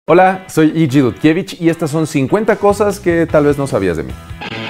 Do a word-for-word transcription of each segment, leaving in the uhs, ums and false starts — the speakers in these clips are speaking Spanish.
Hola, soy E G Dudkiewicz y estas son cincuenta cosas que tal vez no sabías de mí.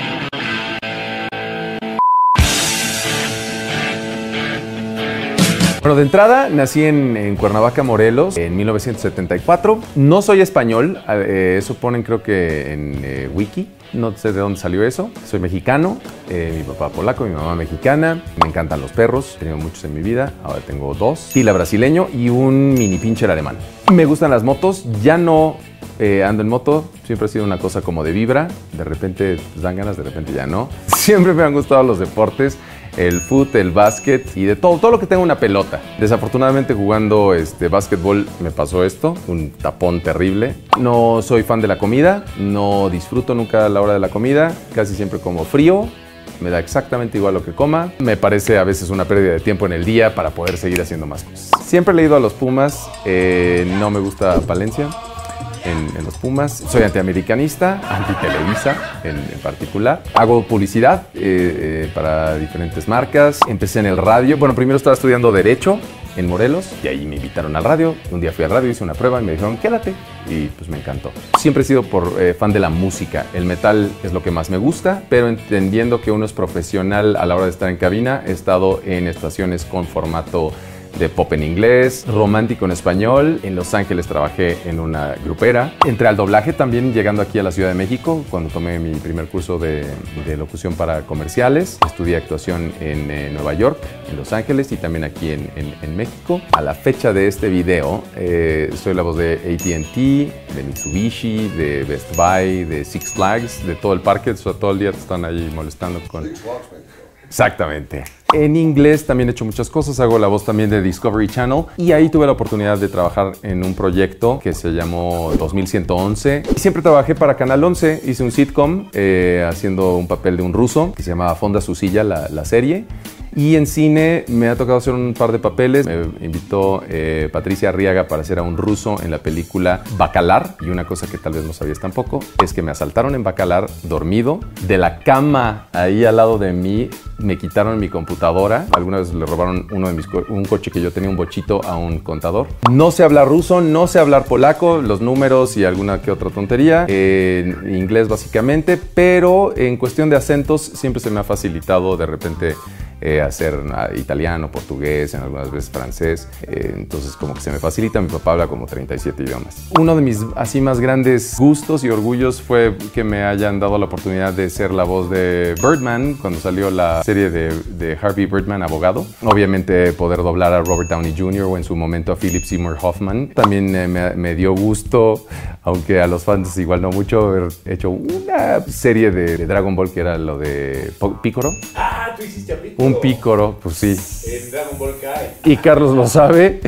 Bueno, de entrada nací en, en Cuernavaca, Morelos, en mil novecientos setenta y cuatro. No soy español, eh, eso ponen creo que en eh, Wiki. No sé de dónde salió eso. Soy mexicano, eh, mi papá polaco, mi mamá mexicana. Me encantan los perros, he tenido muchos en mi vida. Ahora tengo dos. Tila brasileño y un mini pincher alemán. Me gustan las motos, ya no eh, ando en moto. Siempre ha sido una cosa como de vibra. De repente pues, dan ganas, de repente ya no. Siempre me han gustado los deportes. El fútbol, el básquet y de todo, todo lo que tenga una pelota. Desafortunadamente jugando este, básquetbol me pasó esto, un tapón terrible. No soy fan de la comida, no disfruto nunca la hora de la comida, casi siempre como frío. Me da exactamente igual lo que coma. Me parece a veces una pérdida de tiempo en el día para poder seguir haciendo más cosas. Siempre he leído a los Pumas, eh, no me gusta Palencia. En, en los Pumas. Soy antiamericanista, anti-Televisa en, en particular. Hago publicidad eh, eh, para diferentes marcas. Empecé en el radio. Bueno, primero estaba estudiando Derecho en Morelos y ahí me invitaron al radio. Un día fui al radio, hice una prueba y me dijeron, quédate. Y pues me encantó. Siempre he sido por, eh, fan de la música. El metal es lo que más me gusta, pero entendiendo que uno es profesional a la hora de estar en cabina, he estado en estaciones con formato de pop en inglés, romántico en español. En Los Ángeles trabajé en una grupera. Entré al doblaje también llegando aquí a la Ciudad de México cuando tomé mi primer curso de, de locución para comerciales. Estudié actuación en eh, Nueva York, en Los Ángeles y también aquí en, en, en México. A la fecha de este video, eh, soy la voz de A T and T, de Mitsubishi, de Best Buy, de Six Flags, de todo el parque. O sea, todo el día te están ahí molestando con... Exactamente. En inglés también he hecho muchas cosas, hago la voz también de Discovery Channel y ahí tuve la oportunidad de trabajar en un proyecto que se llamó dos mil ciento once. Y siempre trabajé para Canal once, hice un sitcom eh, haciendo un papel de un ruso que se llamaba Fonda su silla, la, la serie. Y en cine me ha tocado hacer un par de papeles. Me invitó eh, Patricia Arriaga para hacer a un ruso en la película Bacalar. Y una cosa que tal vez no sabías tampoco es que me asaltaron en Bacalar dormido. De la cama ahí al lado de mí me quitaron mi computadora. Alguna vez le robaron uno de mis co un coche que yo tenía, un bochito, a un contador. No sé hablar ruso, no sé hablar polaco, los números y alguna que otra tontería. Eh, inglés básicamente, pero en cuestión de acentos siempre se me ha facilitado de repente Eh, hacer uh, italiano, portugués, en algunas veces francés, eh, entonces como que se me facilita. Mi papá habla como treinta y siete idiomas. Uno de mis así más grandes gustos y orgullos fue que me hayan dado la oportunidad de ser la voz de Birdman cuando salió la serie de, de Harvey Birdman, abogado. Obviamente poder doblar a Robert Downey junior o en su momento a Philip Seymour Hoffman. También eh, me, me dio gusto, aunque a los fans igual no mucho, haber hecho una serie de, de Dragon Ball que era lo de Piccolo. Ah, tú hiciste a Piccolo. Un pícoro, pues sí. En Dragon Ball Kai. Y Carlos lo sabe.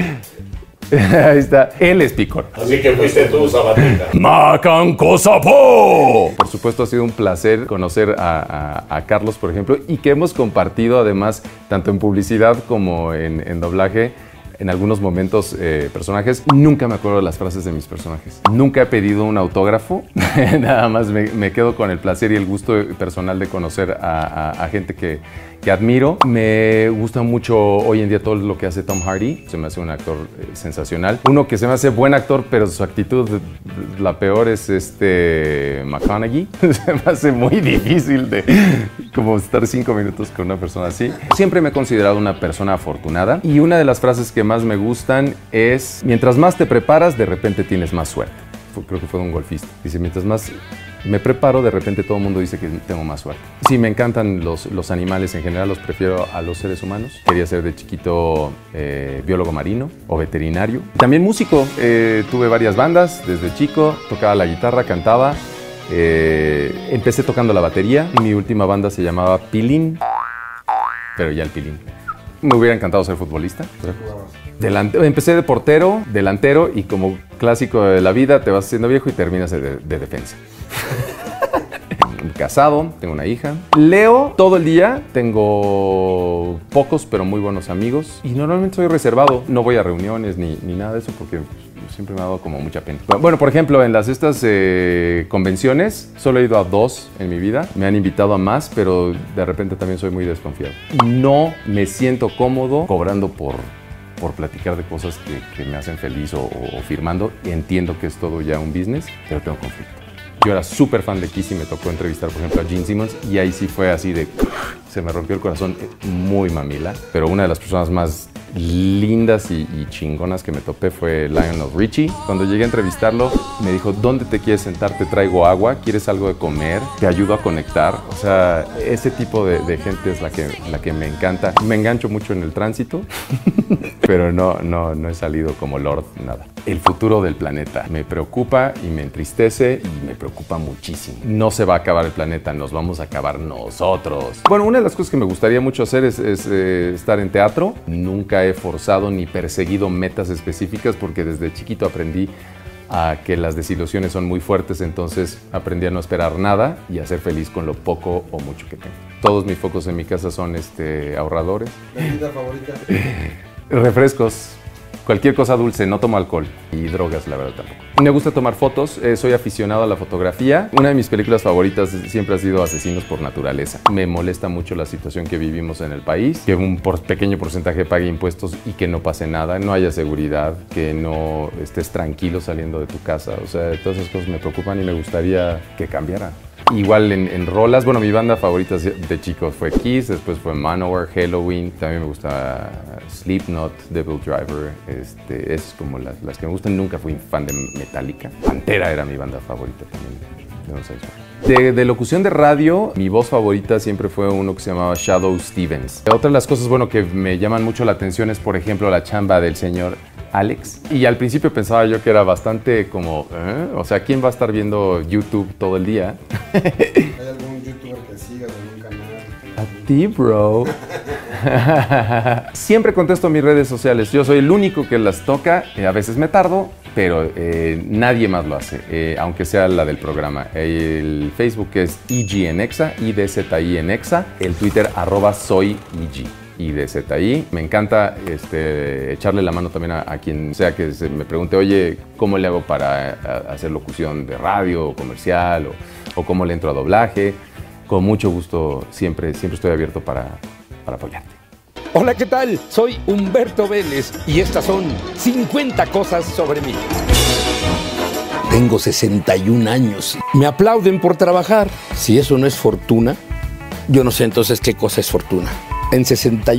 Ahí está. Él es pícoro. Así que fuiste tú, Sabatita. ¡Macanco Sapo! Por supuesto, ha sido un placer conocer a, a, a Carlos, por ejemplo, y que hemos compartido además, tanto en publicidad como en, en doblaje, en algunos momentos eh, personajes. Nunca me acuerdo de las frases de mis personajes. Nunca he pedido un autógrafo. Nada más me, me quedo con el placer y el gusto personal de conocer a, a, a gente que, que admiro. Me gusta mucho hoy en día todo lo que hace Tom Hardy. Se me hace un actor eh, sensacional. Uno que se me hace buen actor, pero su actitud, la peor, es este McConaughey. Se me hace muy difícil de como estar cinco minutos con una persona así. Siempre me he considerado una persona afortunada y una de las frases que más me gustan es: mientras más te preparas, de repente tienes más suerte. Creo que fue de un golfista. Dice, mientras más me preparo, de repente todo el mundo dice que tengo más suerte. Sí, me encantan los, los animales en general, los prefiero a los seres humanos. Quería ser de chiquito eh, biólogo marino o veterinario. También músico. Eh, tuve varias bandas desde chico, tocaba la guitarra, cantaba. Eh, empecé tocando la batería. Mi última banda se llamaba Pilín, pero ya el Pilín. Me hubiera encantado ser futbolista. Delante, empecé de portero, delantero, y como clásico de la vida, te vas haciendo viejo y terminas de, de defensa. Casado, tengo una hija. Leo todo el día, tengo pocos pero muy buenos amigos y normalmente soy reservado. No voy a reuniones ni, ni nada de eso porque siempre me ha dado como mucha pena. Bueno, por ejemplo, en las estas eh, convenciones solo he ido a dos en mi vida. Me han invitado a más, pero de repente también soy muy desconfiado. No me siento cómodo cobrando por por platicar de cosas que, que me hacen feliz o, o firmando. Y entiendo que es todo ya un business, pero tengo conflicto. Yo era súper fan de Kiss y me tocó entrevistar, por ejemplo, a Gene Simmons, y ahí sí fue así de... Se me rompió el corazón, muy mamila, pero una de las personas más lindas y, y chingonas que me topé fue Lionel Richie. Cuando llegué a entrevistarlo, me dijo, ¿dónde te quieres sentar? Te traigo agua, ¿quieres algo de comer? Te ayudo a conectar. O sea, ese tipo de, de gente es la que, la que me encanta. Me engancho mucho en el tránsito, pero no, no, no he salido como Lord, nada. El futuro del planeta me preocupa y me entristece y me preocupa muchísimo. No se va a acabar el planeta, nos vamos a acabar nosotros. Bueno, una de las cosas que me gustaría mucho hacer es, es eh, estar en teatro. Nunca he forzado ni perseguido metas específicas porque desde chiquito aprendí a que las desilusiones son muy fuertes, entonces aprendí a no esperar nada y a ser feliz con lo poco o mucho que tengo. Todos mis focos en mi casa son este, ahorradores. ¿Bebida favorita? Refrescos. Cualquier cosa dulce, no tomo alcohol y drogas, la verdad tampoco. Me gusta tomar fotos, eh, soy aficionado a la fotografía. Una de mis películas favoritas siempre ha sido Asesinos por Naturaleza. Me molesta mucho la situación que vivimos en el país, que un por pequeño porcentaje pague impuestos y que no pase nada, no haya seguridad, que no estés tranquilo saliendo de tu casa. O sea, todas esas cosas me preocupan y me gustaría que cambiara. Igual en, en rolas, bueno, mi banda favorita de chicos fue Kiss, después fue Manowar, Halloween, también me gusta Slipknot, Devil Driver, este, esas como las, las que me gustan. Nunca fui fan de Metallica. Pantera era mi banda favorita también de los años. De, de locución de radio, mi voz favorita siempre fue uno que se llamaba Shadoe Stevens. Otra de las cosas, bueno, que me llaman mucho la atención es, por ejemplo, la chamba del señor Alex. Y al principio pensaba yo que era bastante como, ¿eh? O sea, ¿quién va a estar viendo YouTube todo el día? ¿Hay algún youtuber que sigas en un canal? A ti, bro. Siempre contesto mis redes sociales. Yo soy el único que las toca. Eh, a veces me tardo, pero eh, nadie más lo hace, eh, aunque sea la del programa. El Facebook es E G en Exa, I D Z I en Exa. El Twitter, arroba soy E G. Y de Z I. Me encanta este, echarle la mano también a, a quien sea que se me pregunte, oye, ¿cómo le hago para a, hacer locución de radio o comercial o, o cómo le entro a doblaje? Con mucho gusto, siempre, siempre estoy abierto para, para apoyarte. Hola, ¿qué tal? Soy Humberto Vélez y estas son cincuenta cosas sobre mí. Tengo sesenta y un años. Me aplauden por trabajar. Si eso no es fortuna, yo no sé entonces qué cosa es fortuna. En sesenta